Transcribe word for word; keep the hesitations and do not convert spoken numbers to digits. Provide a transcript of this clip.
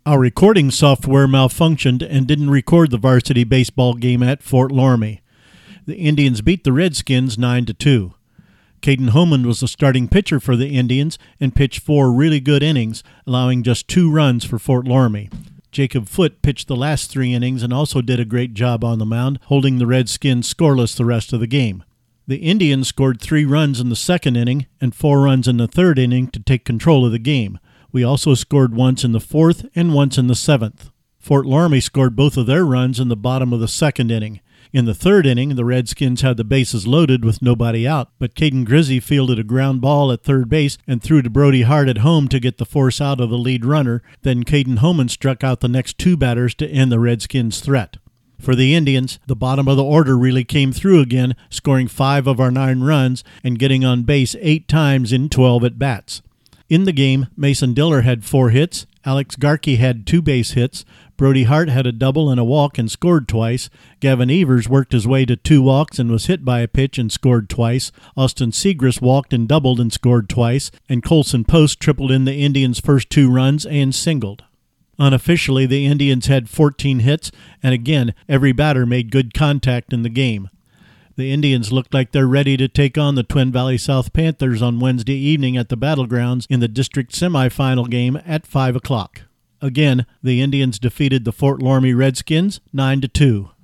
Our recording software malfunctioned and didn't record the varsity baseball game at Fort Loramie. The Indians beat the Redskins nine to two. Caden Homan was the starting pitcher for the Indians and pitched four really good innings, allowing just two runs for Fort Loramie. Jacob Foote pitched the last three innings and also did a great job on the mound, holding the Redskins scoreless the rest of the game. The Indians scored three runs in the second inning and four runs in the third inning to take control of the game. We also scored once in the fourth and once in the seventh. Fort Loramie scored both of their runs in the bottom of the second inning. In the third inning, the Redskins had the bases loaded with nobody out, but Caden Grizzy fielded a ground ball at third base and threw to Brody Hart at home to get the force out of the lead runner. Then Caden Homan struck out the next two batters to end the Redskins' threat. For the Indians, the bottom of the order really came through again, scoring five of our nine runs and getting on base eight times in twelve at-bats. In the game, Mason Diller had four hits, Alex Garkey had two base hits, Brody Hart had a double and a walk and scored twice, Gavin Evers worked his way to two walks and was hit by a pitch and scored twice, Austin Segrist walked and doubled and scored twice, and Colson Post tripled in the Indians' first two runs and singled. Unofficially, the Indians had fourteen hits, and again, every batter made good contact in the game. The Indians look like they're ready to take on the Twin Valley South Panthers on Wednesday evening at the Battlegrounds in the district semifinal game at five o'clock. Again, the Indians defeated the Fort Loramie Redskins nine to two.